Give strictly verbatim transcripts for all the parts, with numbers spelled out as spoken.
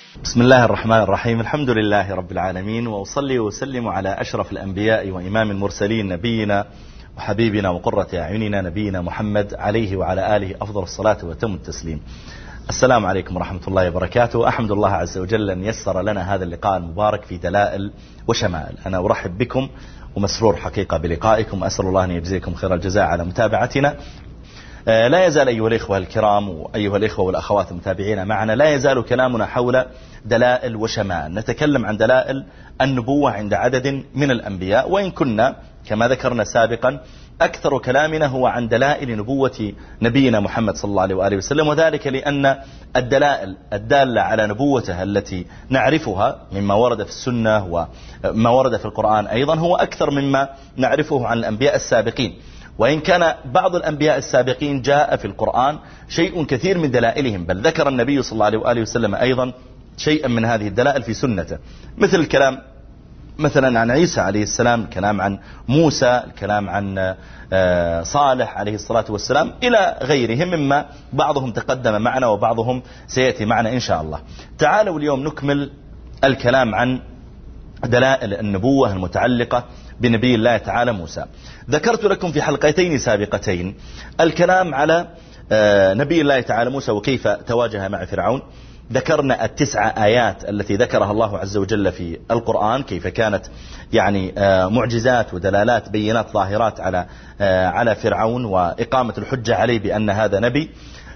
بسم الله الرحمن الرحيم. الحمد لله رب العالمين، وأصلي وسلم على أشرف الأنبياء وإمام المرسلين نبينا وحبيبنا وقرة أعيننا نبينا محمد عليه وعلى آله أفضل الصلاة وتم التسليم. السلام عليكم ورحمة الله وبركاته. أحمد الله عز وجل أن يسر لنا هذا اللقاء المبارك في دلائل وشمائل. أنا أرحب بكم ومسرور حقيقة بلقائكم، أسأل الله أن يجزيكم خير الجزاء على متابعتنا. لا يزال أيها الإخوة الكرام وأيها الإخوة والأخوات المتابعين معنا، لا يزال كلامنا حول دلائل وشمائل. نتكلم عن دلائل النبوة عند عدد من الأنبياء، وإن كنا كما ذكرنا سابقا أكثر كلامنا هو عن دلائل نبوة نبينا محمد صلى الله عليه وآله وسلم، وذلك لأن الدلائل الدالة على نبوته التي نعرفها مما ورد في السنة وما ورد في القرآن أيضا هو أكثر مما نعرفه عن الأنبياء السابقين. وإن كان بعض الأنبياء السابقين جاء في القرآن شيء كثير من دلائلهم، بل ذكر النبي صلى الله عليه وآله وسلم أيضا شيئا من هذه الدلائل في سنته، مثل الكلام مثلا عن عيسى عليه السلام، الكلام عن موسى، الكلام عن صالح عليه الصلاة والسلام، إلى غيرهم مما بعضهم تقدم معنا وبعضهم سيأتي معنا إن شاء الله. تعالوا اليوم نكمل الكلام عن دلائل النبوة المتعلقة بنبي الله تعالى موسى. ذكرت لكم في حلقتين سابقتين الكلام على نبي الله تعالى موسى وكيف تواجه مع فرعون. ذكرنا التسع آيات التي ذكرها الله عز وجل في القرآن، كيف كانت يعني معجزات ودلالات بينات ظاهرات على على فرعون وإقامة الحجة عليه بأن هذا نبي.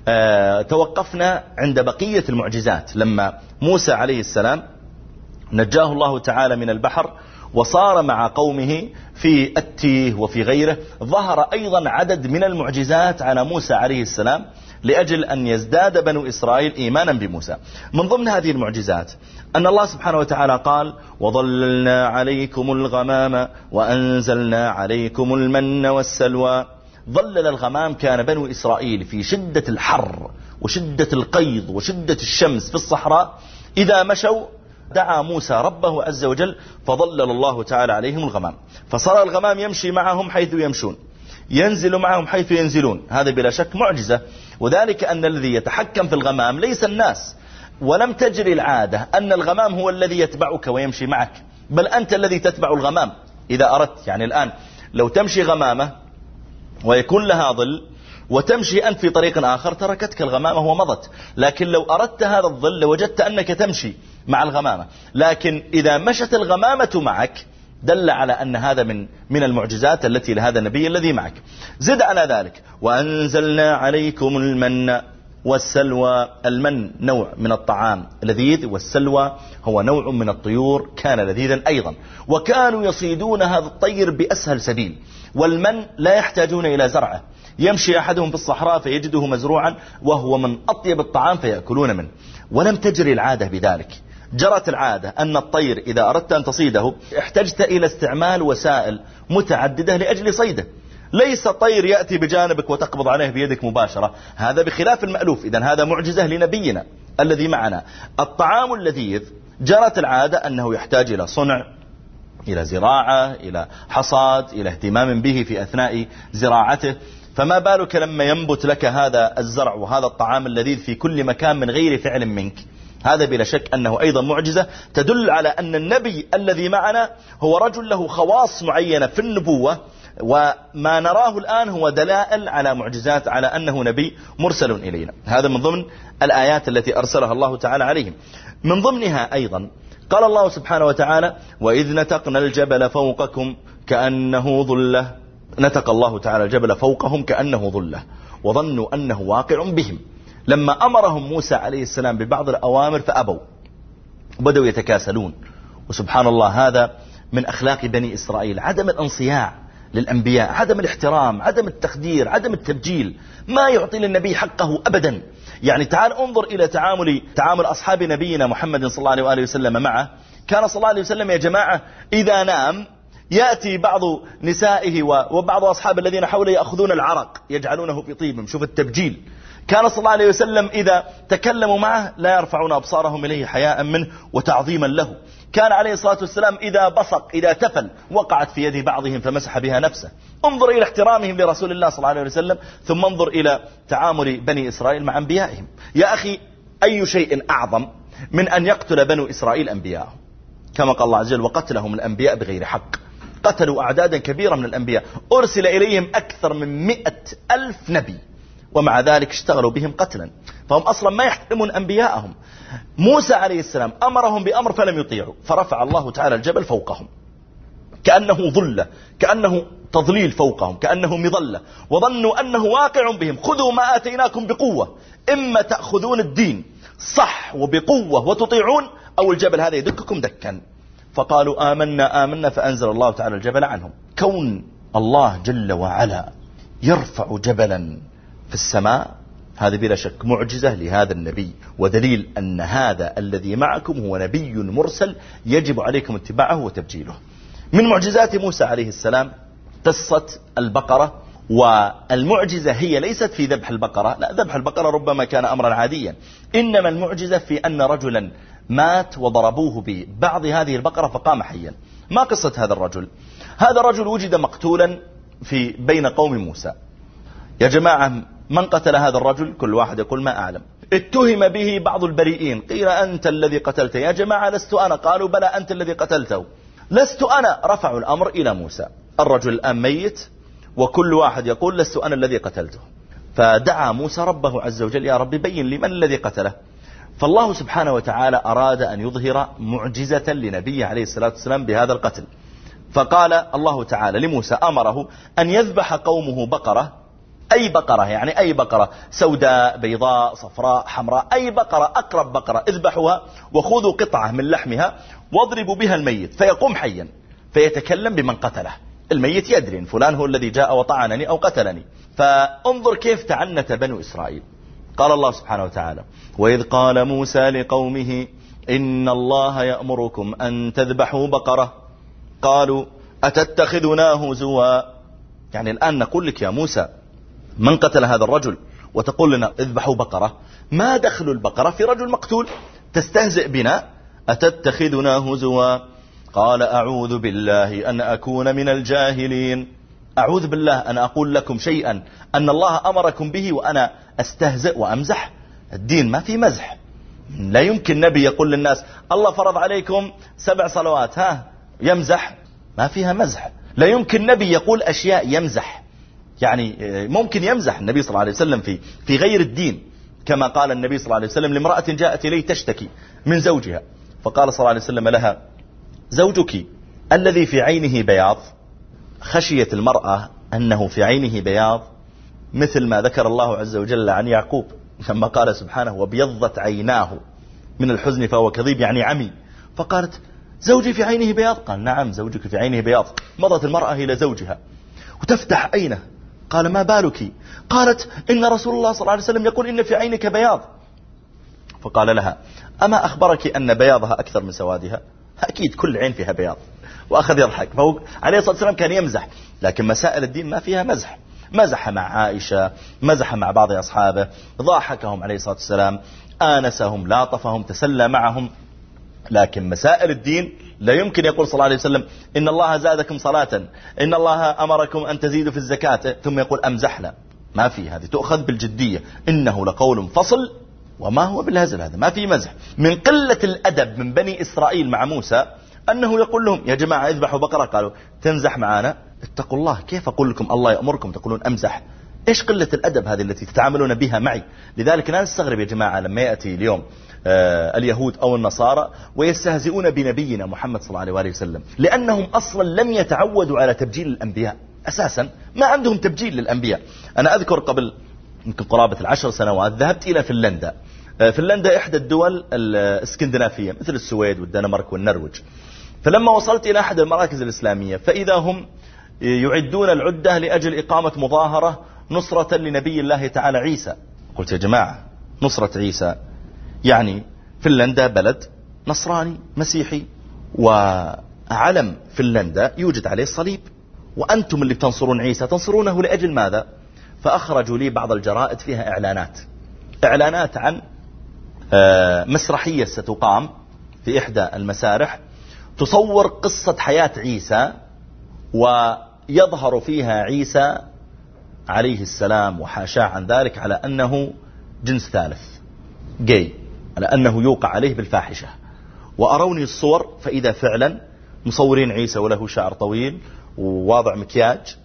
توقفنا عند بقية المعجزات لما موسى عليه السلام نجاه الله تعالى من البحر وصار مع قومه في التيه وفي غيره. ظهر أيضا عدد من المعجزات على موسى عليه السلام لأجل أن يزداد بنو إسرائيل إيمانا بموسى. من ضمن هذه المعجزات أن الله سبحانه وتعالى قال: وظللنا عليكم الغمام وأنزلنا عليكم المن والسلوى. ظلل الغمام، كان بنو إسرائيل في شدة الحر وشدة القيض وشدة الشمس في الصحراء، إذا مشوا دعا موسى ربه عز وجل فظلل الله تعالى عليهم الغمام، فصار الغمام يمشي معهم حيث يمشون، ينزل معهم حيث ينزلون. هذا بلا شك معجزة، وذلك أن الذي يتحكم في الغمام ليس الناس، ولم تجري العادة أن الغمام هو الذي يتبعك ويمشي معك، بل أنت الذي تتبع الغمام إذا أردت. يعني الآن لو تمشي غمامة ويكون لها ظل وتمشي أنت في طريق آخر تركتك الغمامة ومضت، لكن لو أردت هذا الظل لوجدت أنك تمشي مع الغمامة. لكن إذا مشت الغمامة معك دل على أن هذا من من المعجزات التي لهذا النبي الذي معك. زد على ذلك: وأنزلنا عليكم المن والسلوى. المن نوع من الطعام لذيذ، والسلوى هو نوع من الطيور كان لذيذا أيضا، وكانوا يصيدون هذا الطير بأسهل سبيل. والمن لا يحتاجون إلى زرعه، يمشي أحدهم في الصحراء فيجده مزروعا وهو من أطيب الطعام فيأكلون منه. ولم تجري العادة بذلك، جرت العادة أن الطير إذا أردت أن تصيده احتجت إلى استعمال وسائل متعددة لأجل صيده. ليس طير يأتي بجانبك وتقبض عليه بيدك مباشرة، هذا بخلاف المألوف. إذن هذا معجزة لنبينا الذي معنا. الطعام اللذيذ جرت العادة أنه يحتاج إلى صنع، إلى زراعة، إلى حصاد، إلى اهتمام به في أثناء زراعته. فما بالك لما ينبت لك هذا الزرع وهذا الطعام اللذيذ في كل مكان من غير فعل منك؟ هذا بلا شك أنه أيضا معجزة تدل على أن النبي الذي معنا هو رجل له خواص معينة في النبوة، وما نراه الآن هو دلائل على معجزات على أنه نبي مرسل إلينا. هذا من ضمن الآيات التي أرسلها الله تعالى عليهم. من ضمنها أيضا قال الله سبحانه وتعالى: وإذ نتقنا الجبل فوقكم كأنه ظلة. نتق الله تعالى الجبل فوقهم كأنه ظلة، وظنوا أنه واقع بهم. لما أمرهم موسى عليه السلام ببعض الأوامر فأبوا وبدأوا يتكاسلون. وسبحان الله، هذا من أخلاق بني إسرائيل، عدم الانصياع للأنبياء، عدم الاحترام، عدم التقدير، عدم التبجيل، ما يعطي للنبي حقه أبدا. يعني تعال انظر إلى تعامل تعامل أصحاب نبينا محمد صلى الله عليه وآله وسلم معه. كان صلى الله عليه وسلم يا جماعة إذا نام يأتي بعض نسائه وبعض أصحاب الذين حوله يأخذون العرق يجعلونه في طيبهم. شوف التبجيل. كان صلى الله عليه وسلم إذا تكلموا معه لا يرفعون أبصارهم إليه حياء منه وتعظيما له. كان عليه الصلاة والسلام إذا بصق، إذا تفل، وقعت في يد بعضهم فمسح بها نفسه. انظر إلى احترامهم لرسول الله صلى الله عليه وسلم، ثم انظر إلى تعامل بني إسرائيل مع أنبيائهم. يا أخي، أي شيء أعظم من أن يقتل بنو إسرائيل أنبياءهم، كما قال الله عز وجل وقتلهم الأنبياء بغير حق. قتلوا أعدادا كبيرة من الأنبياء، أرسل إليهم أكثر من مئة ألف نبي، ومع ذلك اشتغلوا بهم قتلا، فهم أصلا ما يحترمون أنبياءهم. موسى عليه السلام أمرهم بأمر فلم يطيعوا، فرفع الله تعالى الجبل فوقهم كأنه ظلة، كأنه تضليل فوقهم، كأنه مظلة، وظنوا أنه واقع بهم. خذوا ما آتيناكم بقوة، إما تأخذون الدين صح وبقوة وتطيعون، أو الجبل هذا يدككم دكا. فقالوا آمنا آمنا فأنزل الله تعالى الجبل عنهم. كون الله جل وعلا يرفع جبلا في السماء هذا بلا شك معجزة لهذا النبي، ودليل أن هذا الذي معكم هو نبي مرسل يجب عليكم اتباعه وتبجيله. من معجزات موسى عليه السلام قصة البقرة، والمعجزة هي ليست في ذبح البقرة، لا، ذبح البقرة ربما كان أمرا عاديا، إنما المعجزة في أن رجلا مات وضربوه ببعض هذه البقرة فقام حيا. ما قصة هذا الرجل؟ هذا الرجل وجد مقتولا في بين قوم موسى. يا جماعة من قتل هذا الرجل؟ كل واحد يقول ما أعلم. اتهم به بعض البريئين، قيل أنت الذي قتلته. يا جماعة لست أنا. قالوا بلى أنت الذي قتلته. لست أنا. رفعوا الأمر إلى موسى. الرجل الآن ميت وكل واحد يقول لست أنا الذي قتلته. فدعا موسى ربه عز وجل يا رب بين لي من الذي قتله. فالله سبحانه وتعالى أراد أن يظهر معجزة لنبيه عليه الصلاة والسلام بهذا القتل. فقال الله تعالى لموسى، أمره أن يذبح قومه بقرة، أي بقرة، يعني أي بقرة سوداء بيضاء صفراء حمراء، أي بقرة، أقرب بقرة اذبحوها وخذوا قطعة من لحمها واضربوا بها الميت فيقوم حيا فيتكلم بمن قتله. الميت يدري فلان هو الذي جاء وطعنني أو قتلني. فانظر كيف تعنت بنو إسرائيل. قال الله سبحانه وتعالى وإذ قال موسى لقومه إن الله يأمركم أن تذبحوا بقرة قالوا أتتخذنا هزوا. يعني الآن نقول لك يا موسى من قتل هذا الرجل وتقول لنا اذبحوا بقرة؟ ما دخل البقرة في رجل مقتول؟ تستهزئ بنا؟ أتتخذنا هزوا. قال أعوذ بالله أن أكون من الجاهلين. أعوذ بالله أن أقول لكم شيئا أن الله أمركم به وأنا أستهزئ وأمزح. الدين ما في مزح. لا يمكن نبي يقول للناس الله فرض عليكم سبع صلوات ها يمزح، ما فيها مزح. لا يمكن نبي يقول أشياء يمزح. يعني ممكن يمزح النبي صلى الله عليه وسلم في في غير الدين، كما قال النبي صلى الله عليه وسلم لامرأة جاءت إليه تشتكي من زوجها، فقال صلى الله عليه وسلم لها زوجك الذي في عينه بياض. خشيت المرأة أنه في عينه بياض مثل ما ذكر الله عز وجل عن يعقوب لما قال سبحانه وبيضت عيناه من الحزن فهو كظيم، يعني عمي. فقالت زوجي في عينه بياض. قال نعم زوجك في عينه بياض. مضت المرأة إلى زوجها وتفتح عينه. قال ما بالك؟ قالت إن رسول الله صلى الله عليه وسلم يقول إن في عينك بياض. فقال لها أما أخبرك أن بياضها أكثر من سوادها؟ أكيد كل عين فيها بياض. وأخذ يضحك. فهو عليه الصلاة والسلام كان يمزح، لكن مسائل الدين ما فيها مزح. مزح مع عائشة، مزح مع بعض أصحابه، ضاحكهم عليه الصلاة والسلام، آنسهم، لاطفهم، تسلى معهم. لكن مسائل الدين لا يمكن يقول صلى الله عليه وسلم إن الله زادكم صلاة، إن الله أمركم أن تزيدوا في الزكاة، ثم يقول أمزحنا. ما في، هذه تؤخذ بالجدية. إنه لقول فصل وما هو بالهزل. هذا ما في مزح. من قلة الأدب من بني إسرائيل مع موسى أنه يقول لهم يا جماعة اذبحوا بقرة. قالوا تمزح معنا؟ اتقوا الله، كيف أقول لكم الله يأمركم تقولون أمزح؟ إيش قلة الأدب هذه التي تتعاملون بها معي؟ لذلك لا نستغرب يا جماعة لما يأتي اليوم آه اليهود أو النصارى ويستهزئون بنبينا محمد صلى الله عليه وسلم، لأنهم أصلا لم يتعودوا على تبجيل الأنبياء أساسا. ما عندهم تبجيل للأنبياء. أنا أذكر قبل يمكن قرابة العشر سنوات ذهبت إلى فنلندا. فنلندا إحدى الدول الاسكندنافية مثل السويد والدنمارك والنرويج. فلما وصلت إلى أحد المراكز الإسلامية فإذا هم يعدون العدة لأجل إقامة مظاهرة نصرة لنبي الله تعالى عيسى. قلت يا جماعة نصرة عيسى يعني فنلندا بلد نصراني مسيحي، وعلم فنلندا يوجد عليه الصليب، وأنتم اللي تنصرون عيسى تنصرونه لأجل ماذا؟ فأخرجوا لي بعض الجرائد فيها إعلانات إعلانات عن مسرحية ستقام في إحدى المسارح تصور قصة حياة عيسى، ويظهر فيها عيسى عليه السلام وحاشاه عن ذلك على أنه جنس ثالث، جاي. على أنه يوقع عليه بالفاحشة، وأروني الصور فإذا فعلا مصورين عيسى وله شعر طويل وواضع مكياج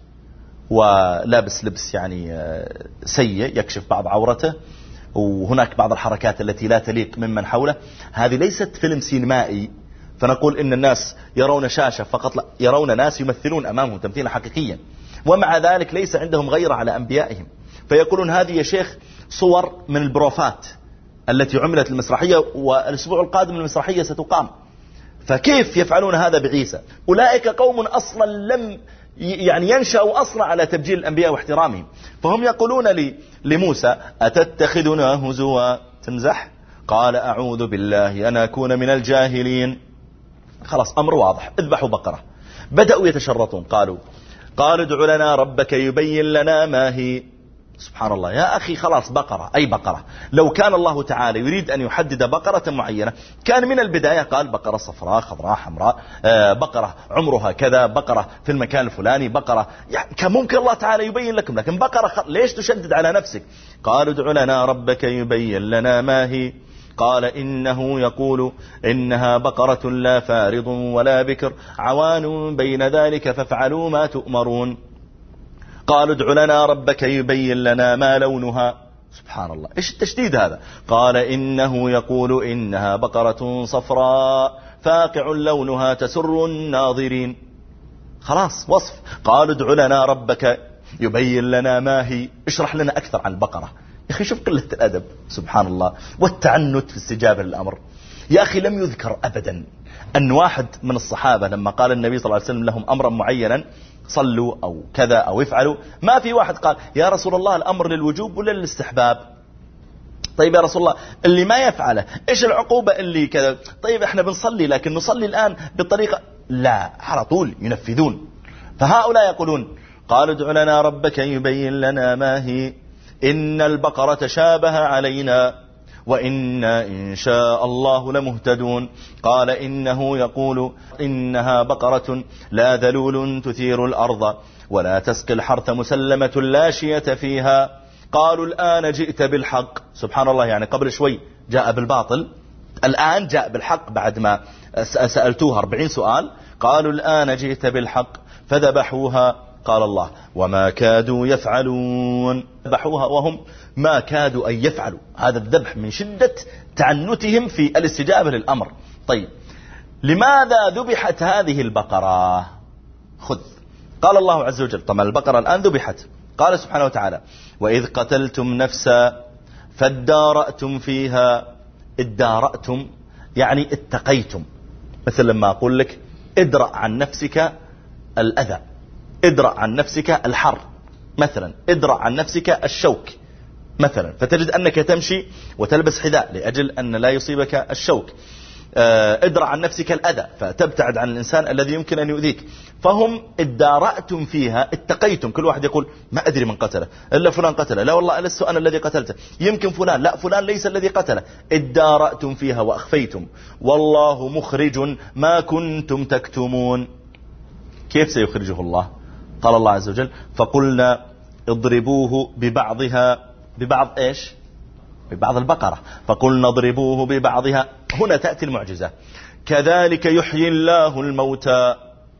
ولابس لبس يعني سيء يكشف بعض عورته، وهناك بعض الحركات التي لا تليق ممن حوله. هذه ليست فيلم سينمائي فنقول إن الناس يرون شاشة فقط، لا، يرون ناس يمثلون أمامهم تمثيلا حقيقيا، ومع ذلك ليس عندهم غيرة على أنبيائهم، فيقولون هذه يا شيخ صور من البروفات التي عملت المسرحية، والأسبوع القادم المسرحية ستقام، فكيف يفعلون هذا بعيسى؟ أولئك قوم أصلا لم يعني ينشأوا أصلا على تبجيل الأنبياء واحترامهم، فهم يقولون لي لموسى أتتخذنا هزوا تمزح؟ قال أعوذ بالله أن أكون من الجاهلين. خلاص أمر واضح، اذبحوا بقرة. بدأوا يتشرطون، قالوا قالوا ادع لنا ربك يبين لنا ما هي. سبحان الله يا أخي، خلاص بقرة أي بقرة. لو كان الله تعالى يريد أن يحدد بقرة معينة كان من البداية قال بقرة صفراء خضراء حمراء، بقرة عمرها كذا، بقرة في المكان الفلاني، بقرة يعني كان ممكن الله تعالى يبين لكم، لكن بقرة خ... ليش تشدد على نفسك؟ قالوا ادع لنا ربك يبين لنا ما هي. قال إنه يقول إنها بقرة لا فارض ولا بكر عوان بين ذلك فافعلوا ما تؤمرون. قالوا ادع لنا ربك يبين لنا ما لونها. سبحان الله، إيش التشديد هذا؟ قال إنه يقول إنها بقرة صفراء فاقع لونها تسر الناظرين. خلاص وصف. قالوا ادع لنا ربك يبين لنا ما هي، اشرح لنا أكثر عن البقرة. يا أخي شوف قلة الأدب، سبحان الله، والتعنت في استجابة للأمر. يا أخي لم يذكر أبدا أن واحد من الصحابة لما قال النبي صلى الله عليه وسلم لهم أمرا معينا صلوا أو كذا أو يفعلوا، ما في واحد قال يا رسول الله الأمر للوجوب ولا للاستحباب؟ طيب يا رسول الله اللي ما يفعله إيش العقوبة اللي كذا؟ طيب احنا بنصلي لكن نصلي الآن بالطريقة، لا، على طول ينفذون. فهؤلاء يقولون قالوا ادع لنا ربك يبين لنا ما هي إن البقرة شابه علينا وإنا إن شاء الله لمهتدون. قال إنه يقول إنها بقرة لا ذلول تثير الأرض ولا تسقي الحرث مسلمة لا شية فيها. قالوا الآن جئت بالحق. سبحان الله، يعني قبل شوي جاء بالباطل، الآن جاء بالحق بعد ما سألتوها أربعين سؤال. قالوا الآن جئت بالحق فذبحوها. قال الله وما كادوا يفعلون. ذبحوها وهم ما كادوا أن يفعلوا. هذا الذبح من شدة تعنتهم في الاستجابة للأمر. طيب لماذا ذبحت هذه البقرة؟ خذ. قال الله عز وجل، طبعا البقرة الآن ذبحت، قال سبحانه وتعالى وإذ قتلتم نفسا فادارأتم فيها. ادارأتم يعني اتقيتم، مثل لما أقول لك ادرأ عن نفسك الأذى، ادرأ عن نفسك الحر مثلا، ادرأ عن نفسك الشوك مثلا، فتجد أنك تمشي وتلبس حذاء لأجل أن لا يصيبك الشوك. ادرأ عن نفسك الأذى فتبتعد عن الإنسان الذي يمكن أن يؤذيك. فهم ادارأتم فيها، اتقيتم. كل واحد يقول ما أدري من قتله، إلا فلان قتله، لا والله لست أنا الذي قتلته، يمكن فلان، لا فلان ليس الذي قتله. ادارأتم فيها وأخفيتم والله مخرج ما كنتم تكتمون. كيف سيخرجه الله؟ قال الله عز وجل فقلنا اضربوه ببعضها. ببعض ايش؟ ببعض البقرة. فقلنا اضربوه ببعضها. هنا تأتي المعجزة. كذلك يحيي الله الموتى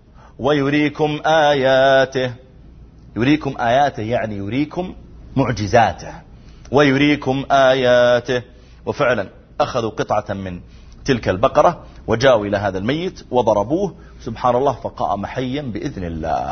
ويريكم آياته. يريكم آياته يعني يريكم معجزاته ويريكم آياته. وفعلا أخذوا قطعة من تلك البقرة وجاءوا إلى هذا الميت وضربوه، سبحان الله، فقام حيا بإذن الله،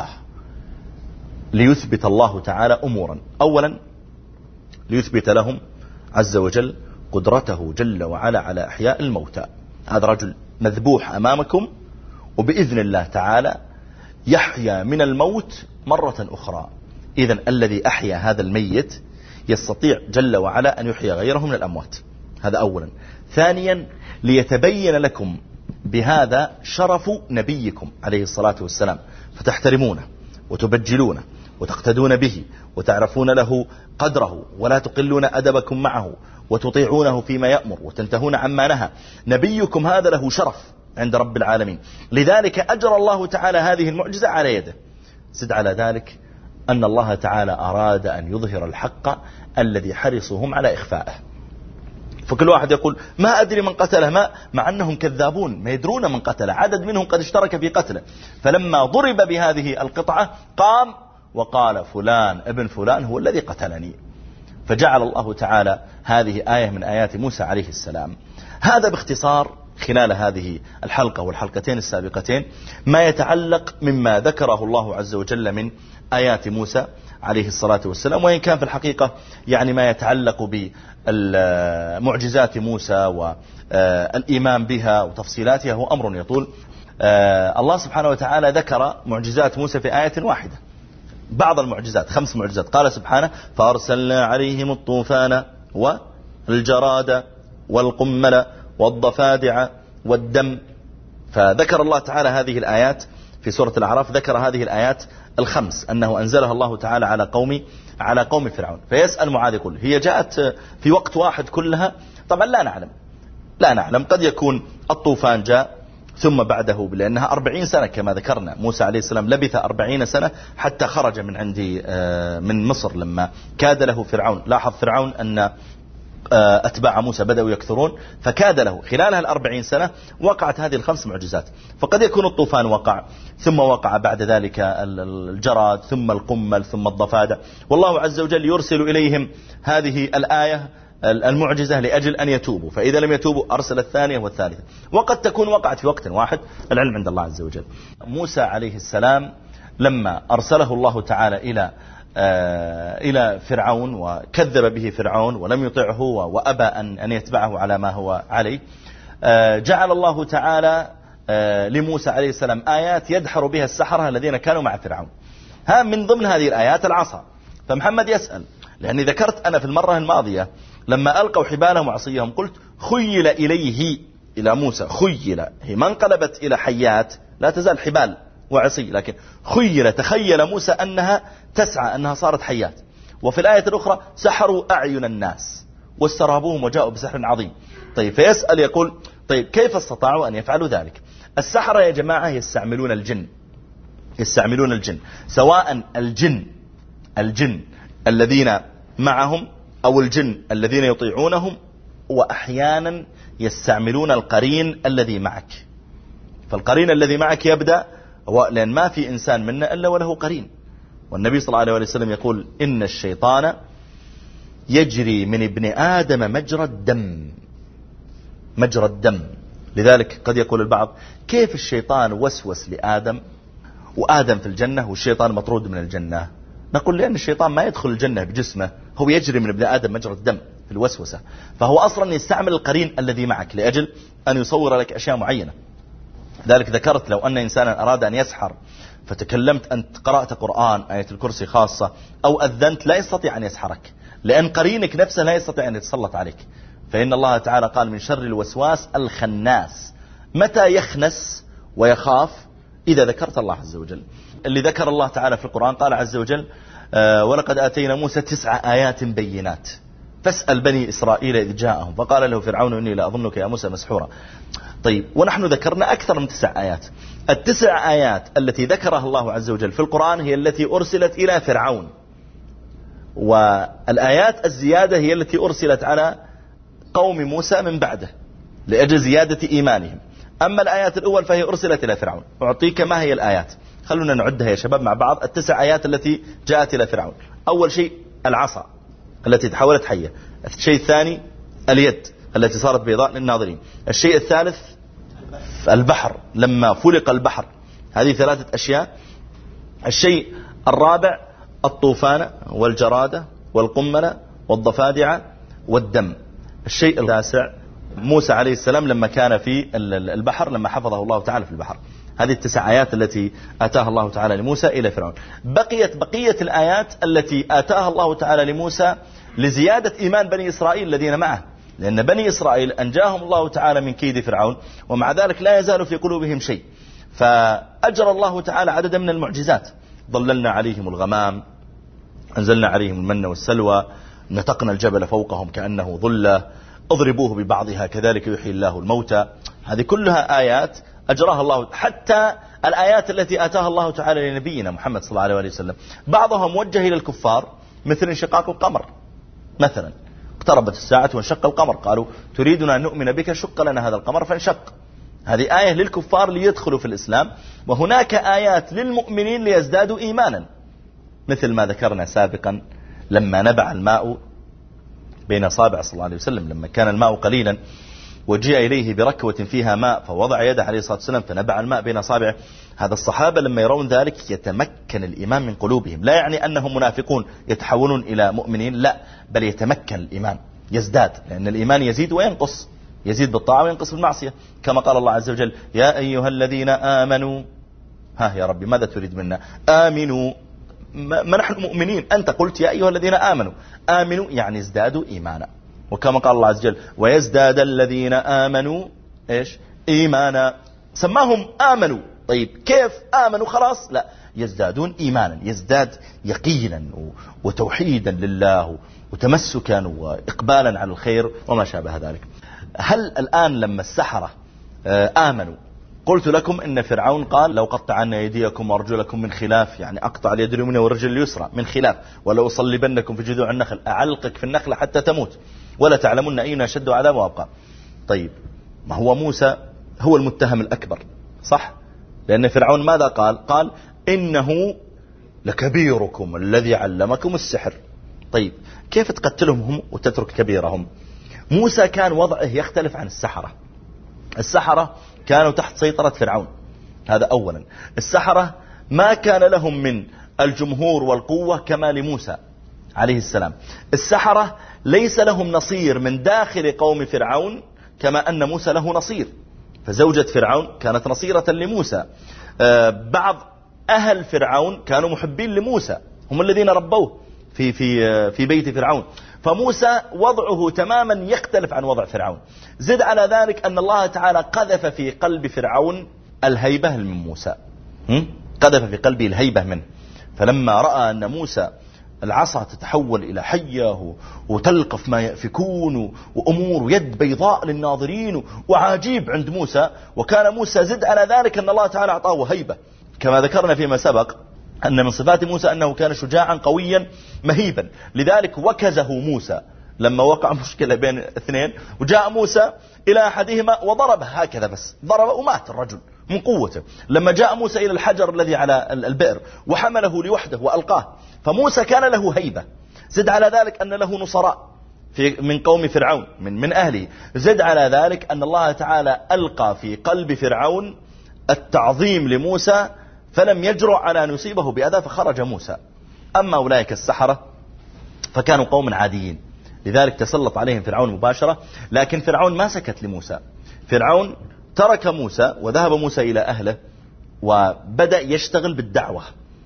ليثبت الله تعالى أمورا. أولا ليثبت لهم عز وجل قدرته جل وعلا على إحياء الموتى. هذا رجل مذبوح أمامكم وبإذن الله تعالى يحيا من الموت مرة أخرى. إذن الذي أحيا هذا الميت يستطيع جل وعلا أن يحيي غيره من الأموات. هذا أولا. ثانيا ليتبين لكم بهذا شرف نبيكم عليه الصلاة والسلام، فتحترمونه وتبجلونه وتقتدون به وتعرفون له قدره ولا تقلون أدبكم معه وتطيعونه فيما يأمر وتنتهون عما نهى. نبيكم هذا له شرف عند رب العالمين، لذلك أجرى الله تعالى هذه المعجزة على يده. زد على ذلك أن الله تعالى أراد أن يظهر الحق الذي حرصهم على إخفائه، فكل واحد يقول ما أدري من قتله، ما مع أنهم كذابون ما يدرون من قتله، عدد منهم قد اشترك في قتله. فلما ضرب بهذه القطعة قام وقال فلان ابن فلان هو الذي قتلني. فجعل الله تعالى هذه آية من آيات موسى عليه السلام. هذا باختصار خلال هذه الحلقة والحلقتين السابقتين ما يتعلق مما ذكره الله عز وجل من آيات موسى عليه الصلاة والسلام، وإن كان في الحقيقة يعني ما يتعلق بمعجزات موسى والإيمان بها وتفصيلاتها هو أمر يطول. الله سبحانه وتعالى ذكر معجزات موسى في آية واحدة، بعض المعجزات خمس معجزات. قال سبحانه فأرسلنا عليهم الطوفان والجراد والقمل والضفادع والدم. فذكر الله تعالى هذه الآيات في سورة الأعراف، ذكر هذه الآيات الخمس أنه أنزلها الله تعالى على قوم على قوم فرعون. فيسأل معاذ يقول هي جاءت في وقت واحد كلها؟ طبعا لا نعلم لا نعلم قد يكون الطوفان جاء ثم بعده، لأنها أربعين سنة كما ذكرنا. موسى عليه السلام لبث أربعين سنة حتى خرج من عندي من مصر لما كاد له فرعون. لاحظ فرعون أن أتباع موسى بدأوا يكثرون، فكاد له خلالها الأربعين سنة وقعت هذه الخمس معجزات. فقد يكون الطوفان وقع ثم وقع بعد ذلك الجراد ثم القمل ثم الضفادع، والله عز وجل يرسل إليهم هذه الآية المعجزة لأجل أن يتوبوا، فإذا لم يتوبوا أرسل الثانية والثالثة، وقد تكون وقعت في وقت واحد، العلم عند الله عز وجل. موسى عليه السلام لما أرسله الله تعالى إلى إلى فرعون وكذب به فرعون ولم يطعه وأبى أن يتبعه على ما هو عليه، جعل الله تعالى لموسى عليه السلام آيات يدحر بها السحرة الذين كانوا مع فرعون. ها من ضمن هذه الآيات العصا. فمحمد يسأل، لأني ذكرت أنا في المرة الماضية لما ألقوا حبالهم وعصيهم قلت خيل إليه إلى موسى، خيل هي ما انقلبت إلى حيات، لا تزال حبال وعصي، لكن خيل تخيل موسى أنها تسعى، أنها صارت حيات. وفي الآية الأخرى سحروا أعين الناس واسترهبوهم وجاءوا بسحر عظيم. طيب فيسأل يقول طيب كيف استطاعوا أن يفعلوا ذلك؟ السحرة يا جماعة يستعملون الجن، يستعملون الجن، سواء الجن الجن الذين معهم أو الجن الذين يطيعونهم، وأحيانا يستعملون القرين الذي معك. فالقرين الذي معك يبدأ، لأن ما في إنسان منا إلا وله قرين، والنبي صلى الله عليه وسلم يقول إن الشيطان يجري من ابن آدم مجرى الدم، مجرى الدم. لذلك قد يقول البعض كيف الشيطان وسوس لآدم وآدم في الجنة والشيطان مطرود من الجنة؟ نقول لأن الشيطان ما يدخل الجنة بجسمه، هو يجري من ابن آدم مجرى الدم في الوسوسة، فهو أصلا يستعمل القرين الذي معك لأجل أن يصور لك أشياء معينة. ذلك ذكرت لو أن إنسانا أراد أن يسحر فتكلمت أنت قرأت قرآن آية الكرسي خاصة أو أذنت لا يستطيع أن يسحرك، لأن قرينك نفسه لا يستطيع أن يتسلط عليك. فإن الله تعالى قال من شر الوسواس الخناس. متى يخنس ويخاف؟ إذا ذكرت الله عز وجل. اللي ذكر الله تعالى في القرآن قال عز وجل آه ولقد آتينا موسى تسع آيات بينات فاسأل بني إسرائيل إذ جاءهم فقال له فرعون إني لأظنك يا موسى مسحورا. طيب ونحن ذكرنا أكثر من تسع آيات. التسع آيات التي ذكرها الله عز وجل في القرآن هي التي أرسلت إلى فرعون، والآيات الزيادة هي التي أرسلت على قوم موسى من بعده لأجل زيادة إيمانهم. أما الآيات الأول فهي أرسلت إلى فرعون. أعطيك ما هي الآيات، خلونا نعدها يا شباب مع بعض. التسع آيات التي جاءت إلى فرعون: أول شيء العصا التي تحولت حية. الشيء الثاني اليد التي صارت بيضاء للناظرين. الشيء الثالث البحر لما فلق البحر. هذه ثلاثة أشياء. الشيء الرابع الطوفان والجرادة والقمل والضفادع والدم. الشيء التاسع موسى عليه السلام لما كان في البحر لما حفظه الله تعالى في البحر. هذه التسع آيات التي آتاها الله تعالى لموسى إلى فرعون. بقيت بقية الآيات التي آتاها الله تعالى لموسى لزيادة إيمان بني إسرائيل الذين معه، لأن بني إسرائيل أنجاهم الله تعالى من كيد فرعون، ومع ذلك لا يزال في قلوبهم شيء، فأجرى الله تعالى عددا من المعجزات. ظللنا عليهم الغمام، أنزلنا عليهم المن والسلوى، نتقنا الجبل فوقهم كأنه ظلة، اضربوه ببعضها كذلك يحيي الله الموتى. هذه كلها آيات أجراها الله. حتى الآيات التي آتاها الله تعالى لنبينا محمد صلى الله عليه وسلم بعضها موجه إلى الكفار مثل انشقاق القمر مثلا، اقتربت الساعة وانشق القمر، قالوا تريدنا أن نؤمن بك شق لنا هذا القمر فانشق. هذه آية للكفار ليدخلوا في الإسلام، وهناك آيات للمؤمنين ليزدادوا إيمانا، مثل ما ذكرنا سابقا لما نبع الماء بين أصابع صلى الله عليه وسلم، لما كان الماء قليلا وجاء إليه بركوة فيها ماء فوضع يده عليه الصلاة والسلام فنبع الماء بين أصابعه. هذا الصحابة لما يرون ذلك يتمكن الإيمان من قلوبهم، لا يعني أنهم منافقون يتحولون إلى مؤمنين، لا، بل يتمكن الإيمان يزداد، لأن الإيمان يزيد وينقص، يزيد بالطاعة وينقص بالمعصية، كما قال الله عز وجل يا أيها الذين آمنوا، ها يا ربي ماذا تريد منا؟ آمنوا، ما نحن مؤمنين، أنت قلت يا أيها الذين آمنوا، آمنوا يعني ازدادوا إيمانا، وكما قال الله عز وجل ويزداد الذين آمنوا إيش؟ إيمانا، سماهم آمنوا. طيب كيف آمنوا خلاص؟ لا، يزدادون إيمانا، يزداد يقينا وتوحيدا لله وتمسكا وإقبالا على الخير وما شابه ذلك. هل الآن لما السحرة آمنوا، قلت لكم إن فرعون قال لو قطعن أيديكم وأرجلكم من خلاف، يعني أقطع اليد اليمنى والرجل اليسرى من خلاف، ولو أصلبنكم في جذوع النخل، أعلقك في النخلة حتى تموت ولا تعلمون أين أشد عذاب وأبقى. طيب ما هو موسى هو المتهم الأكبر صح؟ لأن فرعون ماذا قال؟ قال إنه لكبيركم الذي علمكم السحر. طيب كيف تقتلهم هم وتترك كبيرهم؟ موسى كان وضعه يختلف عن السحرة. السحرة كانوا تحت سيطرة فرعون، هذا أولا. السحرة ما كان لهم من الجمهور والقوة كما لموسى عليه السلام. السحرة ليس لهم نصير من داخل قوم فرعون كما أن موسى له نصير، فزوجة فرعون كانت نصيرة لموسى. بعض أهل فرعون كانوا محبين لموسى، هم الذين ربوه في في في بيت فرعون، فموسى وضعه تماما يختلف عن وضع فرعون. زد على ذلك أن الله تعالى قذف في قلب فرعون الهيبة من موسى، قذف في قلبه الهيبة منه، فلما رأى أن موسى العصا تتحول إلى حية وتلقف ما يأفكون وأمور يد بيضاء للناظرين وعجيب عند موسى، وكان موسى زد على ذلك أن الله تعالى أعطاه هيبة، كما ذكرنا فيما سبق أن من صفات موسى أنه كان شجاعا قويا مهيبا، لذلك وكزه موسى لما وقع مشكلة بين اثنين، وجاء موسى إلى أحدهما وضربه هكذا، بس ضربه ومات الرجل من قوته. لما جاء موسى إلى الحجر الذي على البئر وحمله لوحده وألقاه، فموسى كان له هيبة. زد على ذلك أن له نصراء في من قوم فرعون من من أهله. زد على ذلك أن الله تعالى ألقى في قلب فرعون التعظيم لموسى، فلم يجرؤ على أن يصيبه بأذى فخرج موسى. أما أولئك السحرة فكانوا قوم عاديين، لذلك تسلط عليهم فرعون مباشرة. لكن فرعون ما سكت لموسى، فرعون ترك موسى وذهب موسى إلى أهله وبدأ يشتغل بالدعوة،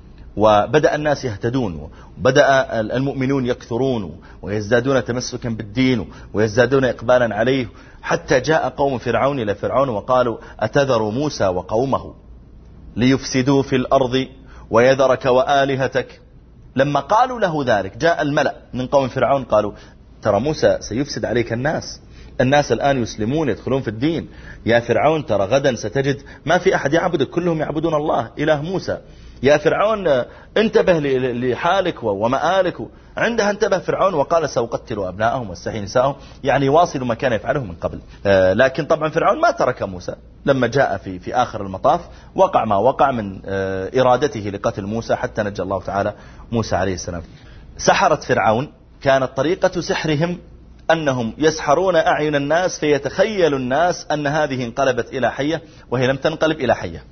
وبدأ الناس يهتدون، وبدأ المؤمنون يكثرون ويزدادون تمسكا بالدين ويزدادون إقبالا عليه، حتى جاء قوم فرعون إلى فرعون وقالوا أتذر موسى وقومه ليفسدوا في الأرض ويذرك وآلهتك. لما قالوا له ذلك جاء الملأ من قوم فرعون قالوا ترى موسى سيفسد عليك الناس، الناس الآن يسلمون يدخلون في الدين، يا فرعون ترى غدا ستجد ما في أحد يعبدك، كلهم يعبدون الله إله موسى، يا فرعون انتبه لحالك ومآلك. عندها انتبه فرعون وقال سأقتل أبناءهم واستحيي نساءهم، يعني واصل ما كان يفعله من قبل. لكن طبعا فرعون ما ترك موسى، لما جاء في في آخر المطاف وقع ما وقع من إرادته لقتل موسى، حتى نجى الله تعالى موسى عليه السلام. سحرة فرعون كانت طريقة سحرهم أنهم يسحرون أعين الناس فيتخيل الناس أن هذه انقلبت إلى حية وهي لم تنقلب إلى حية.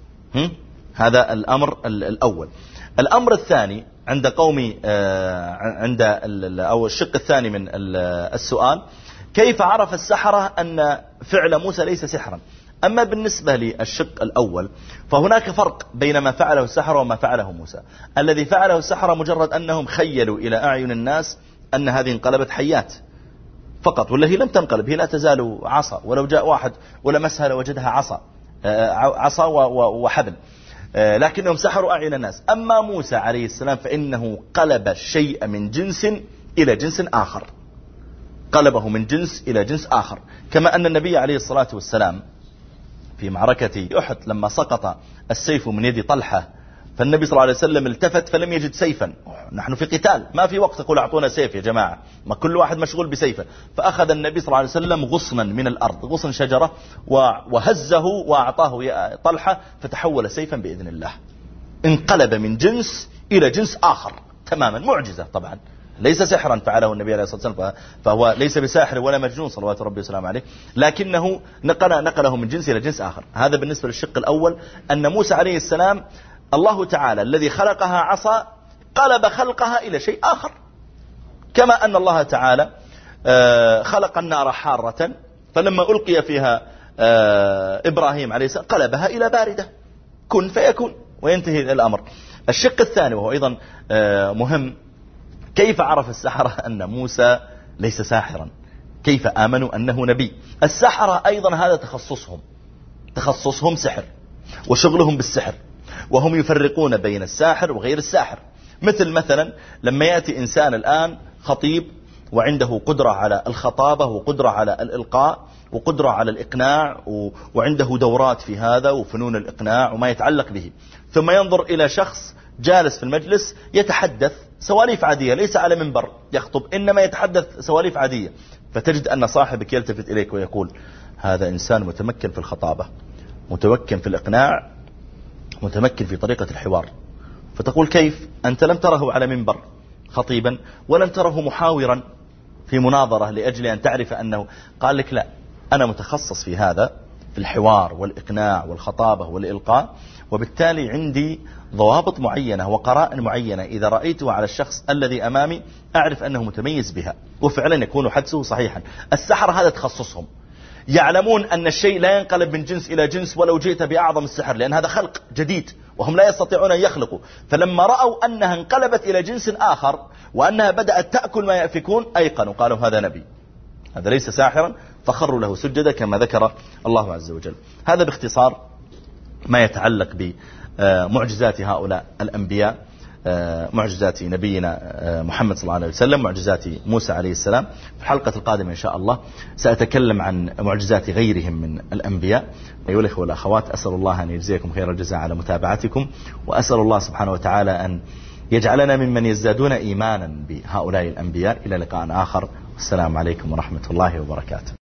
هذا الأمر الأول. الأمر الثاني عند قومي عند أو الشق الثاني من السؤال، كيف عرف السحرة أن فعل موسى ليس سحرا؟ أما بالنسبة للشق الأول فهناك فرق بين ما فعله السحرة وما فعله موسى. الذي فعله السحرة مجرد أنهم خيلوا إلى أعين الناس أن هذه انقلبت حيات فقط، ولا هي لم تنقلب، هي لا تزال عصا، ولو جاء واحد ولمسها لوجدها عصا عصا وحبل، لكنهم سحروا أعين الناس. أما موسى عليه السلام فإنه قلب الشيء من جنس إلى جنس آخر، قلبه من جنس إلى جنس آخر، كما أن النبي عليه الصلاة والسلام في معركة أحد لما سقط السيف من يد طلحة فالنبي صلى الله عليه وسلم التفت فلم يجد سيفا، نحن في قتال ما في وقت تقول أعطونا سيف يا جماعة، ما كل واحد مشغول بسيفه. فأخذ النبي صلى الله عليه وسلم غصنا من الأرض، غصن شجرة، وهزه وأعطاه طلحة فتحول سيفا بإذن الله، انقلب من جنس إلى جنس آخر تماما. معجزة طبعا، ليس سحرا فعله النبي عليه الصلاة والسلام، فهو ليس بساحر ولا مجنون صلوات ربي وسلامه عليه، لكنه نقل نقله من جنس إلى جنس آخر. هذا بالنسبة للشق الأول، أن موسى عليه السلام الله تعالى الذي خلقها عصا قلب خلقها إلى شيء آخر، كما أن الله تعالى خلق النار حارة فلما ألقي فيها إبراهيم عليه السلام قلبها إلى باردة، كن فيكون وينتهي الأمر. الشق الثاني وهو أيضا مهم، كيف عرف السحرة أن موسى ليس ساحرا؟ كيف آمنوا أنه نبي؟ السحرة أيضا هذا تخصصهم، تخصصهم سحر وشغلهم بالسحر، وهم يفرقون بين الساحر وغير الساحر. مثل مثلا لما يأتي إنسان الآن خطيب وعنده قدرة على الخطابة وقدرة على الإلقاء وقدرة على الإقناع وعنده دورات في هذا وفنون الإقناع وما يتعلق به، ثم ينظر إلى شخص جالس في المجلس يتحدث سواليف عادية، ليس على منبر يخطب إنما يتحدث سواليف عادية، فتجد أن صاحبك يلتفت إليك ويقول هذا إنسان متمكن في الخطابة، متمكن في الإقناع، متمكن في طريقة الحوار. فتقول كيف؟ أنت لم تره على منبر خطيبا ولم تره محاورا في مناظرة لأجل أن تعرف أنه. قال لك لا، أنا متخصص في هذا، في الحوار والإقناع والخطابة والإلقاء، وبالتالي عندي ضوابط معينة وقرائن معينة إذا رأيته على الشخص الذي أمامي أعرف أنه متميز بها، وفعلا يكون حدسه صحيحا. السحر هذا تخصصهم، يعلمون أن الشيء لا ينقلب من جنس إلى جنس ولو جئت بأعظم السحر، لأن هذا خلق جديد وهم لا يستطيعون أن يخلقوا. فلما رأوا أنها انقلبت إلى جنس آخر وأنها بدأت تأكل ما يأفكون أيقنوا، قالوا هذا نبي، هذا ليس ساحرا، فخروا له سجدا كما ذكر الله عز وجل. هذا باختصار ما يتعلق بمعجزات هؤلاء الأنبياء، معجزات نبينا محمد صلى الله عليه وسلم، معجزات موسى عليه السلام. في الحلقة القادمة إن شاء الله سأتكلم عن معجزات غيرهم من الأنبياء. أيها الأخوة والأخوات، أسأل الله أن يجزيكم خير الجزاء على متابعتكم، وأسأل الله سبحانه وتعالى أن يجعلنا ممن يزدادون إيمانا بهؤلاء الأنبياء. إلى لقاء آخر، والسلام عليكم ورحمة الله وبركاته.